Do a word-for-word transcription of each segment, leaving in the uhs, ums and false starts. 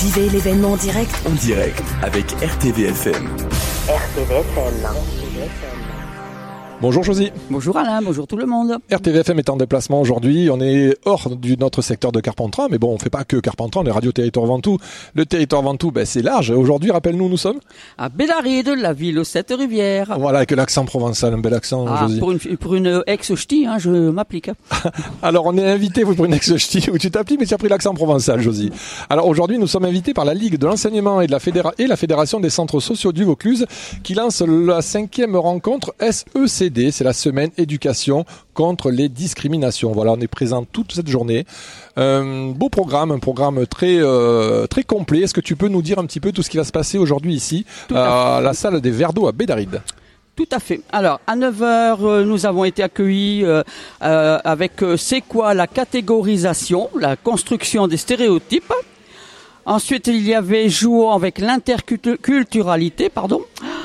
Vivez l'événement en direct. En direct avec R T V F M. R T V F M. Bonjour Josie. Bonjour Alain, bonjour tout le monde. R T V F M est en déplacement aujourd'hui. On est hors de notre secteur de Carpentras, mais bon, on ne fait pas que Carpentras, on est Radio Territoire Ventoux. Le Territoire Ventoux, ben, c'est large. Aujourd'hui, rappelle-nous, nous sommes à Bédaride, la ville aux sept rivières. Voilà, avec l'accent provençal, un bel accent, ah, Josie. Pour une, pour une ex-ch'ti, hein, je m'applique. Alors, on est invité pour une ex-ch'ti où tu t'appliques, mais tu as pris l'accent provençal, Josie. Alors, aujourd'hui, nous sommes invités par la Ligue de l'enseignement et de la Fédéra- et la Fédération des centres sociaux du Vaucluse qui lance la cinquième rencontre S E C D. C'est la semaine éducation contre les discriminations. Voilà, on est présent toute cette journée. Un beau programme, un programme très euh, très complet. Est-ce que tu peux nous dire un petit peu tout ce qui va se passer aujourd'hui ici à, à la salle des Verres d'eau à Bédaride? Tout à fait. Alors, à neuf heures, euh, nous avons été accueillis euh, euh, avec euh, c'est quoi la catégorisation, la construction des stéréotypes. Ensuite, il y avait jouons avec l'interculturalité, pardon.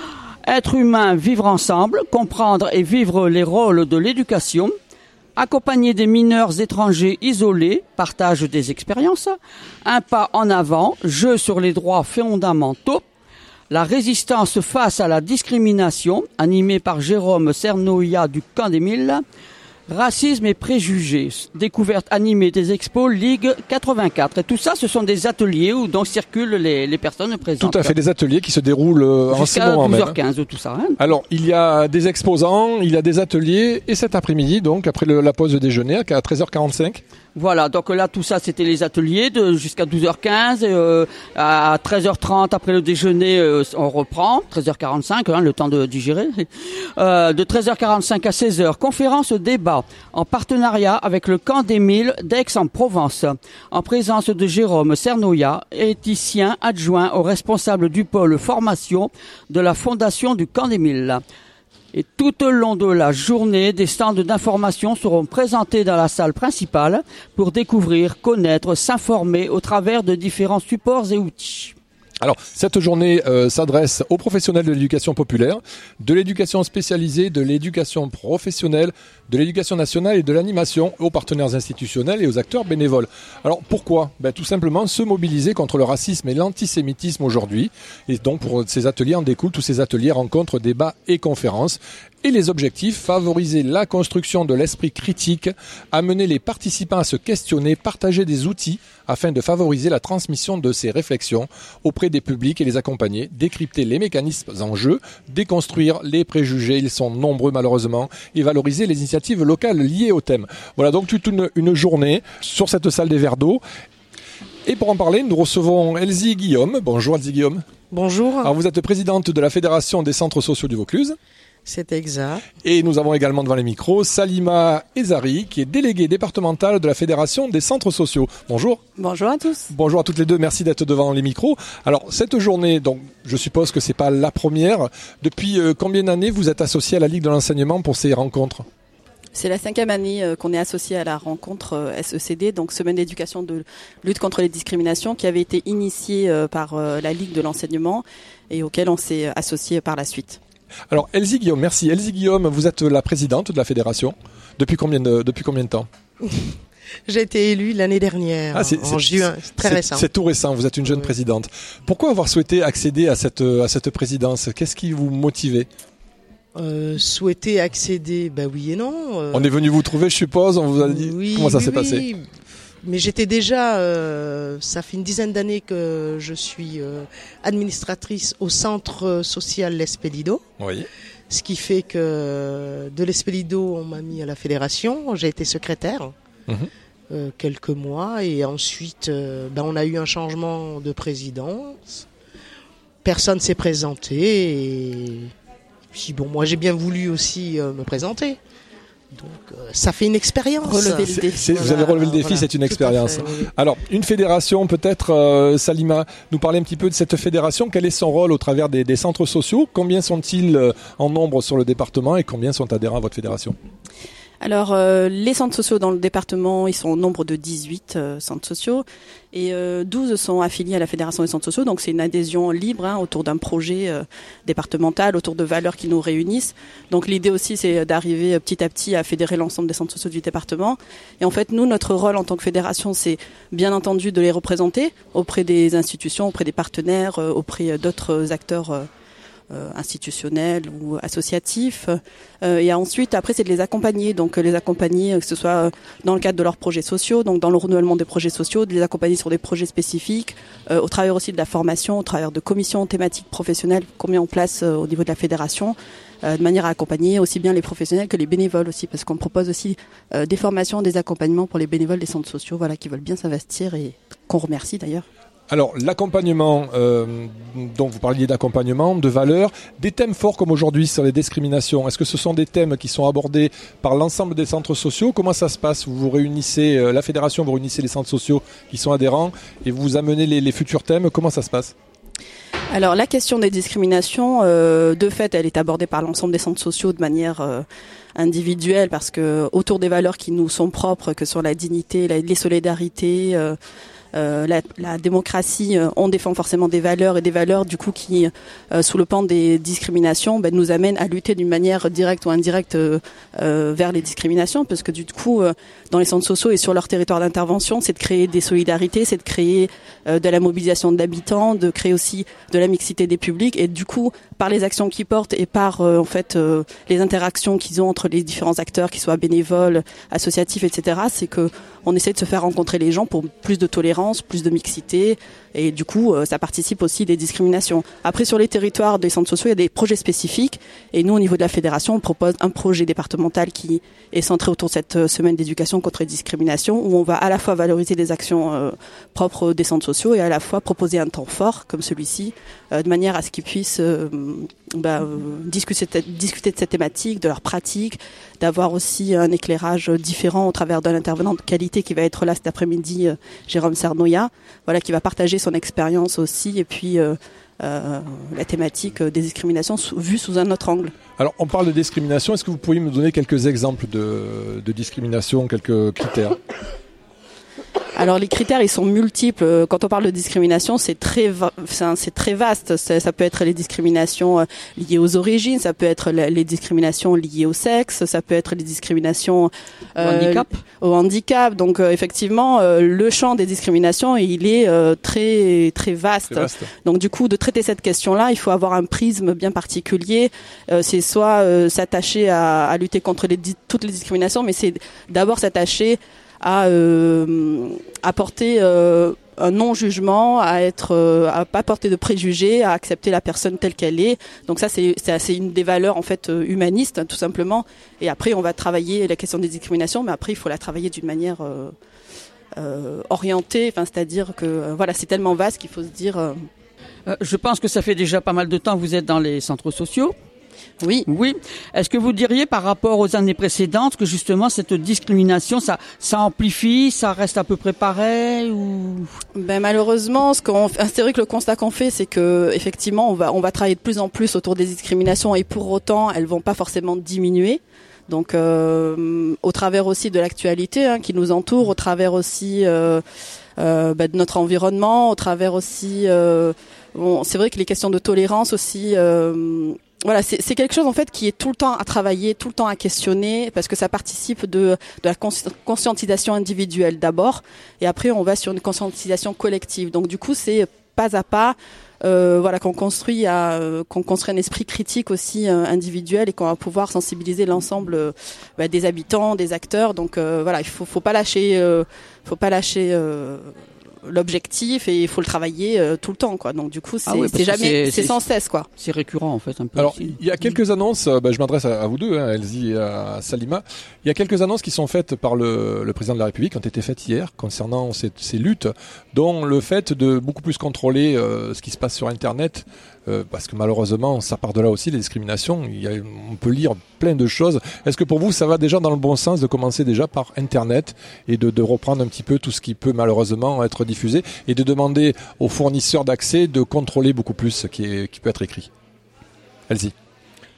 Être humain, vivre ensemble, comprendre et vivre les rôles de l'éducation, accompagner des mineurs étrangers isolés, partage des expériences, un pas en avant, jeu sur les droits fondamentaux, la résistance face à la discrimination, animé par Jérôme Cernoia du Camp des Mille, racisme et préjugés, découverte animée des expos Ligue quatre-vingt-quatre. Et tout ça, ce sont des ateliers où donc circulent les, les personnes présentes. Tout à fait, des ateliers qui se déroulent euh, en ce moment même. Jusqu'à douze heures quinze, tout ça. Hein. Alors, il y a des exposants, il y a des ateliers, et cet après-midi, donc, après le, la pause de déjeuner, à treize heures quarante-cinq. Voilà, donc là, tout ça, c'était les ateliers de jusqu'à douze heures quinze. Et, euh, à treize heures trente, après le déjeuner, euh, on reprend. treize heures quarante-cinq, hein, le temps de digérer. Euh, de treize heures quarante-cinq à seize heures, conférence débat en partenariat avec le Camp des Mille d'Aix-en-Provence, en présence de Jérôme Cernoia, éthicien adjoint au responsable du pôle formation de la Fondation du Camp des Mille. Et tout au long de la journée, des stands d'information seront présentés dans la salle principale pour découvrir, connaître, s'informer au travers de différents supports et outils. Alors, cette journée euh, s'adresse aux professionnels de l'éducation populaire, de l'éducation spécialisée, de l'éducation professionnelle, de l'éducation nationale et de l'animation, aux partenaires institutionnels et aux acteurs bénévoles. Alors, pourquoi ? Ben, tout simplement se mobiliser contre le racisme et l'antisémitisme aujourd'hui. Et donc, pour ces ateliers en découlent tous ces ateliers, rencontres, débats et conférences. Et les objectifs, favoriser la construction de l'esprit critique, amener les participants à se questionner, partager des outils afin de favoriser la transmission de ces réflexions auprès des publics et les accompagner, décrypter les mécanismes en jeu, déconstruire les préjugés, ils sont nombreux malheureusement, et valoriser les initiatives locales liées au thème. Voilà donc toute une, une journée sur cette salle des Verres d'eau. Et pour en parler, nous recevons Elsie Guillaume. Bonjour Elsie Guillaume. Bonjour. Alors vous êtes présidente de la Fédération des centres sociaux du Vaucluse. C'est exact. Et nous avons également devant les micros Salima Ezari, qui est déléguée départementale de la Fédération des centres sociaux. Bonjour. Bonjour à tous. Bonjour à toutes les deux, merci d'être devant les micros. Alors, cette journée, donc, je suppose que c'est pas la première. Depuis euh, combien d'années vous êtes associé à la Ligue de l'enseignement pour ces rencontres ? C'est la cinquième année euh, qu'on est associé à la rencontre euh, S E C D, donc Semaine d'éducation de lutte contre les discriminations, qui avait été initiée euh, par euh, la Ligue de l'enseignement et auquel on s'est associé par la suite. Alors, Elsie Guillaume, merci. Elsie Guillaume, vous êtes la présidente de la fédération. Depuis combien de, depuis combien de temps ? J'ai été élue l'année dernière, ah, c'est, en c'est, juin, c'est très c'est, récent. C'est tout récent, vous êtes une jeune oui. présidente. Pourquoi avoir souhaité accéder à cette, à cette présidence ? Qu'est-ce qui vous motivait ? euh, Souhaiter accéder, bah oui et non. Euh... On est venu vous trouver, je suppose, on vous a dit oui, comment ça oui, s'est oui. passé ? Mais j'étais déjà, euh, ça fait une dizaine d'années que je suis euh, administratrice au centre social L'Espélido. Oui. Ce qui fait que de l'Espélido, on m'a mis à la fédération. J'ai été secrétaire mmh. euh, quelques mois et ensuite, euh, ben, on a eu un changement de présidence. Personne s'est présenté et puis bon, moi j'ai bien voulu aussi euh, me présenter. Donc euh, ça fait une expérience. Relever le défi. C'est, c'est, voilà, vous avez relevé le défi, voilà, c'est une expérience. Fait, oui. Alors, une fédération, peut-être, euh, Salima, nous parler un petit peu de cette fédération. Quel est son rôle au travers des, des centres sociaux ? Combien sont-ils euh, en nombre sur le département et combien sont adhérents à votre fédération ? Alors, euh, les centres sociaux dans le département, ils sont au nombre de dix-huit euh, centres sociaux et euh, douze sont affiliés à la Fédération des centres sociaux. Donc, c'est une adhésion libre hein, autour d'un projet euh, départemental, autour de valeurs qui nous réunissent. Donc, l'idée aussi, c'est d'arriver euh, petit à petit à fédérer l'ensemble des centres sociaux du département. Et en fait, nous, notre rôle en tant que fédération, c'est bien entendu de les représenter auprès des institutions, auprès des partenaires, euh, auprès d'autres acteurs euh, Euh, institutionnels ou associatifs euh, et ensuite après c'est de les accompagner donc les accompagner que ce soit dans le cadre de leurs projets sociaux donc dans le renouvellement des projets sociaux de les accompagner sur des projets spécifiques euh, au travers aussi de la formation au travers de commissions thématiques professionnelles qu'on met en place euh, au niveau de la fédération euh, de manière à accompagner aussi bien les professionnels que les bénévoles aussi parce qu'on propose aussi euh, des formations des accompagnements pour les bénévoles des centres sociaux voilà qui veulent bien s'investir et qu'on remercie d'ailleurs. Alors, l'accompagnement, euh, donc vous parliez d'accompagnement, de valeurs, des thèmes forts comme aujourd'hui sur les discriminations. Est-ce que ce sont des thèmes qui sont abordés par l'ensemble des centres sociaux ? Comment ça se passe ? Vous vous réunissez, euh, la fédération, vous réunissez les centres sociaux qui sont adhérents et vous amenez les, les futurs thèmes. Comment ça se passe ? Alors la question des discriminations, euh, de fait, elle est abordée par l'ensemble des centres sociaux de manière euh, individuelle parce que autour des valeurs qui nous sont propres, que sont la dignité, la, les solidarités, euh, Euh, la, la démocratie, euh, on défend forcément des valeurs et des valeurs du coup qui, euh, sous le pan des discriminations, ben, nous amènent à lutter d'une manière directe ou indirecte euh, euh, vers les discriminations, parce que du coup, euh, dans les centres sociaux et sur leur territoire d'intervention, c'est de créer des solidarités, c'est de créer euh, de la mobilisation d'habitants, de créer aussi de la mixité des publics, et du coup, par les actions qu'ils portent et par euh, en fait euh, les interactions qu'ils ont entre les différents acteurs, qu'ils soient bénévoles, associatifs, et cetera, c'est que on essaie de se faire rencontrer les gens pour plus de tolérance, plus de mixité, et du coup, ça participe aussi des discriminations. Après, sur les territoires des centres sociaux, il y a des projets spécifiques, et nous, au niveau de la fédération, on propose un projet départemental qui est centré autour de cette semaine d'éducation contre les discriminations, où on va à la fois valoriser les actions euh, propres des centres sociaux et à la fois proposer un temps fort, comme celui-ci, euh, de manière à ce qu'ils puissent euh, bah, euh, discuter, discuter de cette thématique, de leurs pratiques, d'avoir aussi un éclairage différent au travers d'un intervenant de qualité qui va être là cet après-midi, euh, Jérôme Cernoya, voilà, qui va partager son expérience aussi, et puis euh, euh, la thématique des discriminations sous, vue sous un autre angle. Alors, on parle de discrimination. Est-ce que vous pourriez me donner quelques exemples de, de discrimination, quelques critères ? Alors les critères, ils sont multiples. Quand on parle de discrimination, c'est très va- c'est très vaste. Ça, ça peut être les discriminations liées aux origines, ça peut être les discriminations liées au sexe, ça peut être les discriminations euh, au handicap. Au handicap. Donc euh, effectivement, euh, le champ des discriminations, il est euh, très très vaste. Très vaste. Donc du coup, de traiter cette question-là, il faut avoir un prisme bien particulier. Euh, c'est soit euh, s'attacher à, à lutter contre les, toutes les discriminations, mais c'est d'abord s'attacher à euh, apporter euh, un non-jugement, à être, euh, à pas porter de préjugés, à accepter la personne telle qu'elle est. Donc ça, c'est, c'est, c'est une des valeurs en fait euh, humanistes, tout simplement. Et après, on va travailler la question des discriminations, mais après, il faut la travailler d'une manière euh, euh, orientée. Enfin, c'est-à-dire que euh, voilà, c'est tellement vaste qu'il faut se dire. Euh... Euh, je pense que ça fait déjà pas mal de temps que vous êtes dans les centres sociaux. Oui. Oui. Est-ce que vous diriez par rapport aux années précédentes que justement cette discrimination, ça, ça amplifie, ça reste à peu près pareil ou... Ben malheureusement, ce qu'on, c'est vrai que le constat qu'on fait, c'est que effectivement, on va, on va travailler de plus en plus autour des discriminations et pour autant, elles vont pas forcément diminuer. Donc, euh, au travers aussi de l'actualité hein, qui nous entoure, au travers aussi euh, euh, ben, de notre environnement, au travers aussi, euh, bon, c'est vrai que les questions de tolérance aussi. Euh, Voilà, c'est, c'est quelque chose en fait qui est tout le temps à travailler, tout le temps à questionner, parce que ça participe de, de la consci- conscientisation individuelle d'abord, et après on va sur une conscientisation collective. Donc du coup, c'est pas à pas, euh, voilà, qu'on construit, à, euh, qu'on construit un esprit critique aussi euh, individuel et qu'on va pouvoir sensibiliser l'ensemble euh, bah, des habitants, des acteurs. Donc euh, voilà, il faut, faut pas lâcher, euh, faut pas lâcher. Euh, l'objectif et il faut le travailler euh, tout le temps quoi. Donc du coup c'est, ah oui, c'est jamais c'est, c'est, c'est sans cesse quoi. C'est récurrent en fait un peu. Alors aussi. Il y a quelques annonces, euh, bah, je m'adresse à, à vous deux, hein, Elsie et à Salima. Il y a quelques annonces qui sont faites par le, le président de la République, qui ont été faites hier concernant ces, ces luttes, dont le fait de beaucoup plus contrôler euh, ce qui se passe sur Internet. Euh, parce que malheureusement, ça part de là aussi, les discriminations. Il y a, on peut lire plein de choses. Est-ce que pour vous, ça va déjà dans le bon sens de commencer déjà par Internet et de, de reprendre un petit peu tout ce qui peut malheureusement être diffusé et de demander aux fournisseurs d'accès de contrôler beaucoup plus ce qui, est, qui peut être écrit ? Allez-y.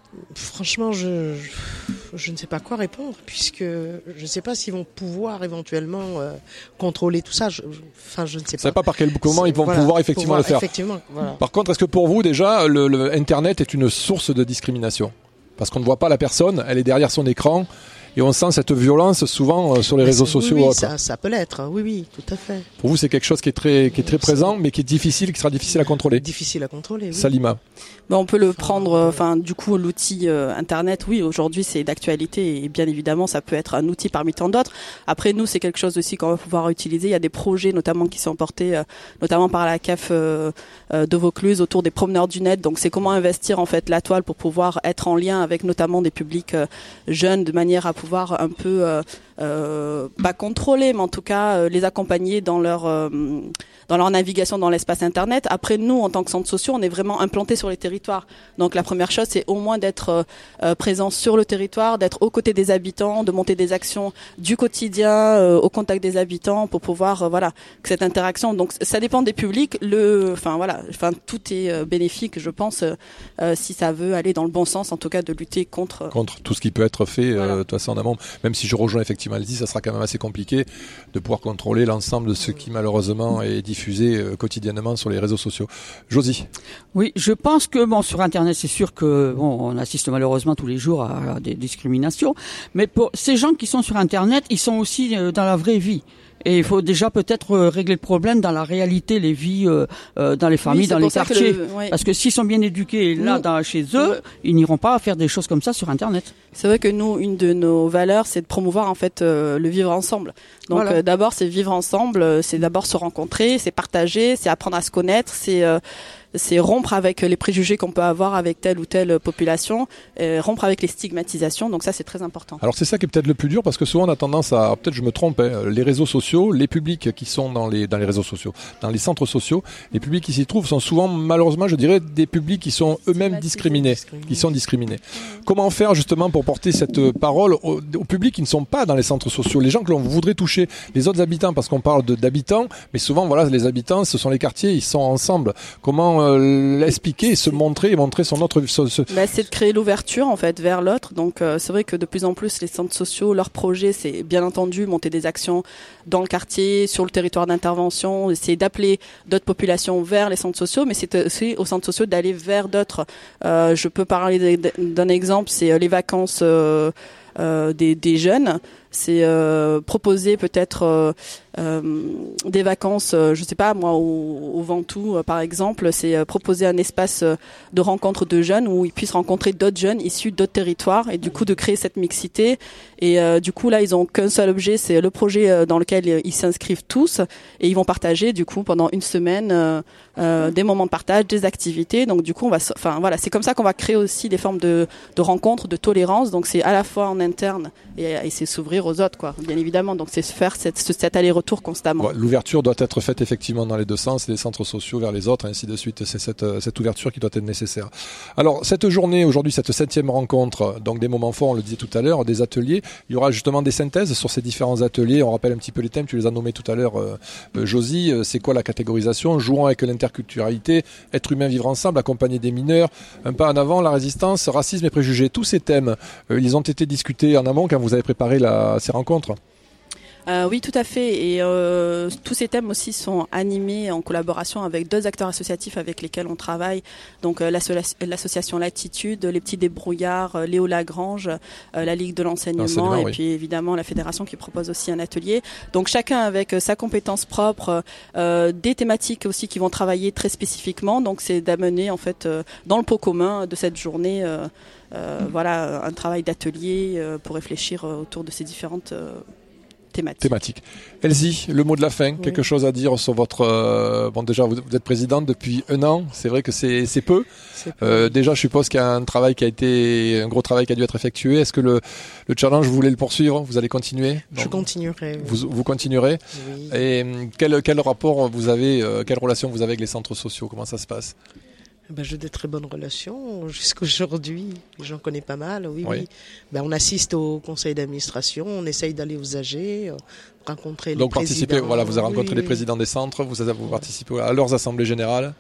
Franchement, je, je, je ne sais pas quoi répondre, puisque je ne sais pas s'ils vont pouvoir éventuellement euh, contrôler tout ça. Je, je, enfin, je ne sais Je sais pas. pas par quel comment C'est- ils vont voilà, pouvoir effectivement pouvoir, le faire. Effectivement, voilà. Par contre, est-ce que pour vous déjà, le, le Internet est une source de discrimination? Parce qu'on ne voit pas la personne, elle est derrière son écran. Et on sent cette violence souvent euh, sur les Mais réseaux c'est- sociaux. Oui, ou oui, autres. ça, ça peut l'être. Oui, oui, tout à fait. Pour vous, c'est quelque chose qui est très, qui est très présent, mais qui est difficile, qui sera difficile à contrôler. Difficile à contrôler. Oui. Salima. Ben, on peut le prendre, euh, enfin, du coup, l'outil euh, Internet, oui, aujourd'hui, c'est d'actualité et bien évidemment, ça peut être un outil parmi tant d'autres. Après, nous, c'est quelque chose aussi qu'on va pouvoir utiliser. Il y a des projets, notamment, qui sont portés, euh, notamment par la C A F euh, euh, de Vaucluse, autour des promeneurs du net. Donc, c'est comment investir, en fait, la toile pour pouvoir être en lien avec, notamment, des publics euh, jeunes, de manière à pouvoir un peu, euh, euh, pas contrôler, mais en tout cas, euh, les accompagner dans leur... Euh, dans leur navigation dans l'espace Internet. Après, nous, en tant que centres sociaux, on est vraiment implantés sur les territoires. Donc, la première chose, c'est au moins d'être euh, présent sur le territoire, d'être aux côtés des habitants, de monter des actions du quotidien euh, au contact des habitants pour pouvoir, euh, voilà, que cette interaction. Donc, ça dépend des publics. Le, enfin, voilà, enfin, tout est euh, bénéfique, je pense, euh, si ça veut aller dans le bon sens, en tout cas, de lutter contre. Contre tout ce qui peut être fait, Voilà. euh, de toute façon, en amont. Même si je rejoins effectivement Elsie, ça sera quand même assez compliqué de pouvoir contrôler l'ensemble de ce qui, malheureusement, est diffusé euh, quotidiennement sur les réseaux sociaux. Josie. Oui, je pense que bon sur Internet, c'est sûr que bon, on assiste malheureusement tous les jours à, à des discriminations, mais pour ces gens qui sont sur Internet, ils sont aussi euh, dans la vraie vie. Et il faut déjà peut-être euh, régler le problème dans la réalité, les vies, euh, euh, dans les familles, Oui, c'est dans les pour ça que quartiers. le- ouais. Parce que s'ils sont bien éduqués là, Nous- dans, chez eux, Ouais. ils n'iront pas faire des choses comme ça sur Internet. C'est vrai que nous, une de nos valeurs, c'est de promouvoir en fait euh, le vivre ensemble. Donc Voilà. euh, d'abord, c'est vivre ensemble, euh, c'est d'abord se rencontrer, c'est partager, c'est apprendre à se connaître, c'est euh, c'est rompre avec les préjugés qu'on peut avoir avec telle ou telle population, euh, rompre avec les stigmatisations. Donc ça, c'est très important. Alors c'est ça qui est peut-être le plus dur parce que souvent on a tendance à, peut-être je me trompe, hein, les réseaux sociaux, les publics qui sont dans les dans les réseaux sociaux, dans les centres sociaux, les publics qui s'y trouvent sont souvent malheureusement, je dirais, des publics qui sont eux-mêmes discriminés, qui sont discriminés. Comment faire justement pour porter cette parole aux, aux publics qui ne sont pas dans les centres sociaux, les gens que l'on voudrait toucher, les autres habitants, parce qu'on parle de, d'habitants, mais souvent voilà, les habitants, ce sont les quartiers, ils sont ensemble. Comment euh, l'expliquer, se montrer et montrer son autre. Ce, ce... Bah, c'est de créer l'ouverture en fait vers l'autre. Donc euh, c'est vrai que de plus en plus les centres sociaux, leur projet, c'est bien entendu monter des actions dans le quartier, sur le territoire d'intervention, essayer d'appeler d'autres populations vers les centres sociaux, mais c'est aussi aux centres sociaux d'aller vers d'autres. Euh, je peux parler d'un exemple, c'est les vacances euh, euh, des, des jeunes. C'est euh, proposer peut-être euh, euh, des vacances, euh, je sais pas moi, au, au Ventoux euh, par exemple. C'est euh, proposer un espace euh, de rencontre de jeunes où ils puissent rencontrer d'autres jeunes issus d'autres territoires et du coup de créer cette mixité. Et euh, du coup là, ils ont qu'un seul objet, c'est le projet euh, dans lequel euh, ils s'inscrivent tous et ils vont partager du coup pendant une semaine euh, euh, des moments de partage, des activités. Donc du coup, on va, enfin voilà, c'est comme ça qu'on va créer aussi des formes de, de rencontres, de tolérance. Donc c'est à la fois en interne et, et c'est s'ouvrir aux autres, quoi, bien évidemment. Donc c'est se faire cette, cet aller-retour constamment. Ouais, l'ouverture doit être faite effectivement dans les deux sens, les centres sociaux vers les autres, et ainsi de suite. C'est cette, cette ouverture qui doit être nécessaire. Alors cette journée aujourd'hui, cette septième rencontre, donc des moments forts, on le disait tout à l'heure, des ateliers. Il y aura justement des synthèses sur ces différents ateliers. On rappelle un petit peu les thèmes, tu les as nommés tout à l'heure, euh, euh, Josie. C'est quoi la catégorisation? Jouant avec l'interculturalité, être humain, vivre ensemble, accompagner des mineurs, un pas en avant, la résistance, racisme et préjugés. Tous ces thèmes, euh, ils ont été discutés en amont quand vous avez préparé la, ces rencontres. Euh, oui, tout à fait. Et euh, tous ces thèmes aussi sont animés en collaboration avec deux acteurs associatifs avec lesquels on travaille. Donc euh, l'association Latitude, les Petits Débrouillards, euh, Léo Lagrange, euh, la Ligue de l'enseignement et oui. puis évidemment la fédération qui propose aussi un atelier. Donc chacun avec euh, sa compétence propre, euh, des thématiques aussi qui vont travailler très spécifiquement. Donc c'est d'amener en fait euh, dans le pot commun de cette journée, euh, euh, voilà, un travail d'atelier euh, pour réfléchir euh, autour de ces différentes euh, Thématique. Thématique. Elsie, le mot de la fin, oui. Quelque chose à dire sur votre... Euh, bon, déjà, vous, vous êtes présidente depuis un an, c'est vrai que c'est, c'est peu. C'est peu. Euh, déjà, je suppose qu'il y a un travail qui a été... un gros travail qui a dû être effectué. Est-ce que le, le challenge, vous voulez le poursuivre? Vous allez continuer? Je Donc, continuerai. Oui. Vous, vous continuerez? Oui. Et quel, quel rapport vous avez, euh, quelle relation vous avez avec les centres sociaux? Comment ça se passe? Ben, j'ai de très bonnes relations jusqu'aujourd'hui. J'en connais pas mal, oui, oui. oui. Ben, on assiste au conseil d'administration, on essaye d'aller aux A G, euh, rencontrer Donc les présidents. Donc voilà, vous avez rencontré oui, les oui. présidents des centres, vous, avez, vous participez à leurs assemblées générales.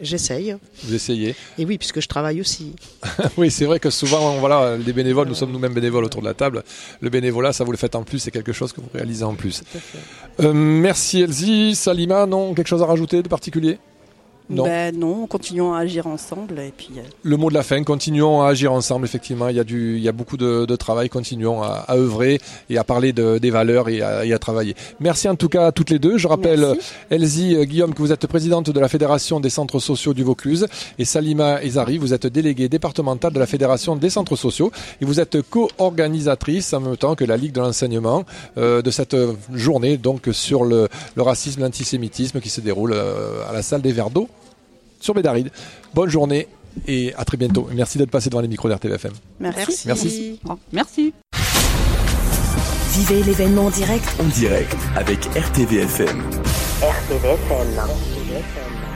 J'essaye. Vous essayez. Et oui, puisque je travaille aussi. Oui, c'est vrai que souvent, voilà, les bénévoles, nous sommes nous-mêmes bénévoles autour de la table. Le bénévolat, ça vous le faites en plus, c'est quelque chose que vous réalisez en plus. Tout à fait. Euh, merci Elsie. Salima, non, quelque chose à rajouter de particulier ? Non. Ben non, continuons à agir ensemble et puis. Euh... Le mot de la fin, continuons à agir ensemble. Effectivement, il y a du, il y a beaucoup de, de travail. Continuons à, à œuvrer et à parler de, des valeurs et à, et à travailler. Merci en tout cas à toutes les deux. Je rappelle, Merci. Elsie euh, Guillaume, que vous êtes présidente de la Fédération des centres sociaux du Vaucluse, et Salima Ezari, vous êtes déléguée départementale de la Fédération des centres sociaux, et vous êtes co-organisatrice en même temps que la Ligue de l'enseignement euh, de cette journée donc sur le, le racisme, l'antisémitisme qui se déroule euh, à la salle des Verres d'eau sur Bédaride. Bonne journée et à très bientôt. Merci d'être passé devant les micros d'R T V F M. Merci. Merci. Oh, merci. Vivez l'événement en direct En direct avec R T V F M. R T V F M.